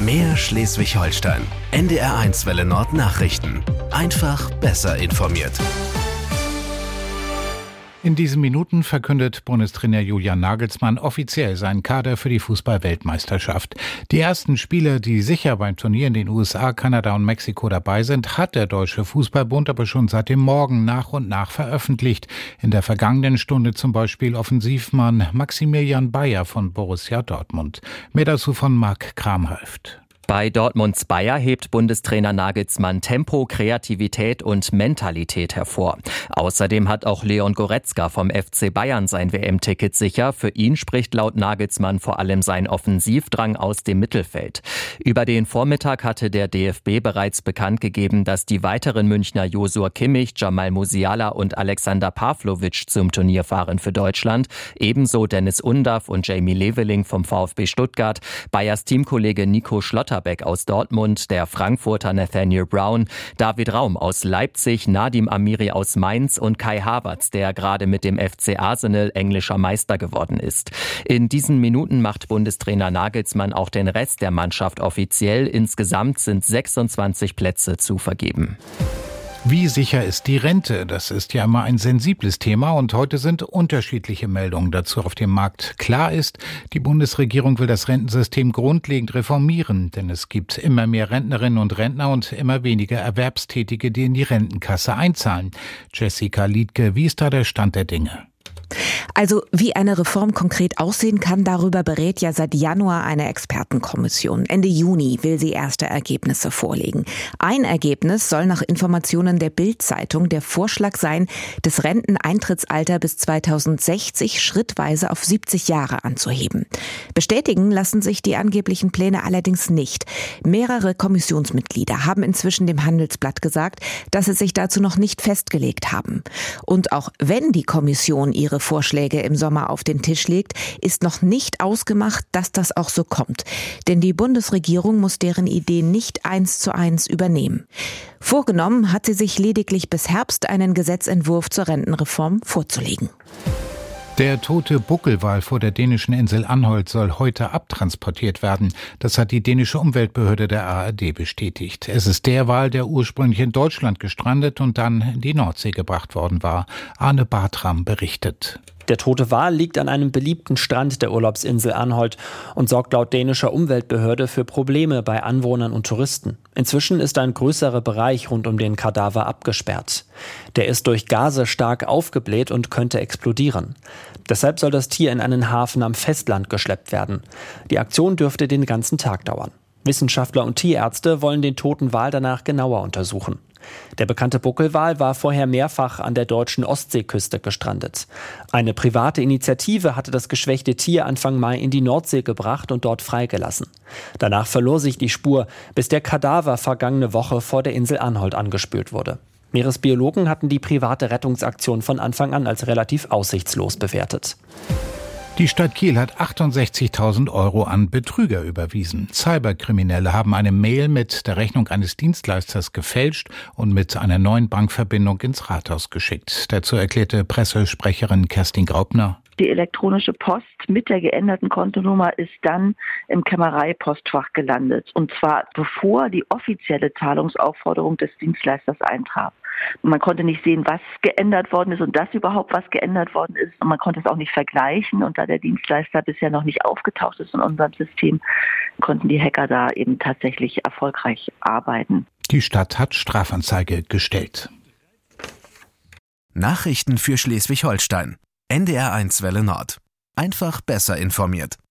Mehr Schleswig-Holstein. NDR1 Welle Nord Nachrichten. Einfach besser informiert. In diesen Minuten verkündet Bundestrainer Julian Nagelsmann offiziell seinen Kader für die Fußball-Weltmeisterschaft. Die ersten Spieler, die sicher beim Turnier in den USA, Kanada und Mexiko dabei sind, hat der Deutsche Fußballbund aber schon seit dem Morgen nach und nach veröffentlicht. In der vergangenen Stunde zum Beispiel Offensivmann Maximilian Bayer von Borussia Dortmund. Mehr dazu von Marc Kramhöft. Bei Dortmunds Bayer hebt Bundestrainer Nagelsmann Tempo, Kreativität und Mentalität hervor. Außerdem hat auch Leon Goretzka vom FC Bayern sein WM-Ticket sicher. Für ihn spricht laut Nagelsmann vor allem sein Offensivdrang aus dem Mittelfeld. Über den Vormittag hatte der DFB bereits bekannt gegeben, dass die weiteren Münchner Josua Kimmich, Jamal Musiala und Alexander Pavlovic zum Turnier fahren für Deutschland. Ebenso Dennis Undav und Jamie Leveling vom VfB Stuttgart, Bayers Teamkollege Nico Schlotterbeck aus Dortmund, der Frankfurter Nathaniel Brown, David Raum aus Leipzig, Nadim Amiri aus Mainz und Kai Havertz, der gerade mit dem FC Arsenal englischer Meister geworden ist. In diesen Minuten macht Bundestrainer Nagelsmann auch den Rest der Mannschaft offiziell. Insgesamt sind 26 Plätze zu vergeben. Wie sicher ist die Rente? Das ist ja immer ein sensibles Thema und heute sind unterschiedliche Meldungen dazu auf dem Markt. Klar ist, die Bundesregierung will das Rentensystem grundlegend reformieren, denn es gibt immer mehr Rentnerinnen und Rentner und immer weniger Erwerbstätige, die in die Rentenkasse einzahlen. Jessica Liedke, wie ist da der Stand der Dinge? Also wie eine Reform konkret aussehen kann, darüber berät ja seit Januar eine Expertenkommission. Ende Juni will sie erste Ergebnisse vorlegen. Ein Ergebnis soll nach Informationen der Bild-Zeitung der Vorschlag sein, das Renteneintrittsalter bis 2060 schrittweise auf 70 Jahre anzuheben. Bestätigen lassen sich die angeblichen Pläne allerdings nicht. Mehrere Kommissionsmitglieder haben inzwischen dem Handelsblatt gesagt, dass sie sich dazu noch nicht festgelegt haben. Und auch wenn die Kommission ihre Vorschläge im Sommer auf den Tisch legt, ist noch nicht ausgemacht, dass das auch so kommt. Denn die Bundesregierung muss deren Ideen nicht 1:1 übernehmen. Vorgenommen hat sie sich lediglich bis Herbst einen Gesetzentwurf zur Rentenreform vorzulegen. Der tote Buckelwal vor der dänischen Insel Anholt soll heute abtransportiert werden. Das hat die dänische Umweltbehörde der ARD bestätigt. Es ist der Wal, der ursprünglich in Deutschland gestrandet und dann in die Nordsee gebracht worden war. Arne Bartram berichtet. Der tote Wal liegt an einem beliebten Strand der Urlaubsinsel Anholt und sorgt laut dänischer Umweltbehörde für Probleme bei Anwohnern und Touristen. Inzwischen ist ein größerer Bereich rund um den Kadaver abgesperrt. Der ist durch Gase stark aufgebläht und könnte explodieren. Deshalb soll das Tier in einen Hafen am Festland geschleppt werden. Die Aktion dürfte den ganzen Tag dauern. Wissenschaftler und Tierärzte wollen den toten Wal danach genauer untersuchen. Der bekannte Buckelwal war vorher mehrfach an der deutschen Ostseeküste gestrandet. Eine private Initiative hatte das geschwächte Tier Anfang Mai in die Nordsee gebracht und dort freigelassen. Danach verlor sich die Spur, bis der Kadaver vergangene Woche vor der Insel Anholt angespült wurde. Meeresbiologen hatten die private Rettungsaktion von Anfang an als relativ aussichtslos bewertet. Die Stadt Kiel hat 68.000 € an Betrüger überwiesen. Cyberkriminelle haben eine Mail mit der Rechnung eines Dienstleisters gefälscht und mit einer neuen Bankverbindung ins Rathaus geschickt. Dazu erklärte Pressesprecherin Kerstin Graupner. Die elektronische Post mit der geänderten Kontonummer ist dann im Kämmereipostfach gelandet. Und zwar bevor die offizielle Zahlungsaufforderung des Dienstleisters eintraf. Man konnte nicht sehen, was geändert worden ist und dass überhaupt was geändert worden ist. Und man konnte es auch nicht vergleichen. Und da der Dienstleister bisher noch nicht aufgetaucht ist in unserem System, konnten die Hacker da eben tatsächlich erfolgreich arbeiten. Die Stadt hat Strafanzeige gestellt. Nachrichten für Schleswig-Holstein. NDR1 Welle Nord. Einfach besser informiert.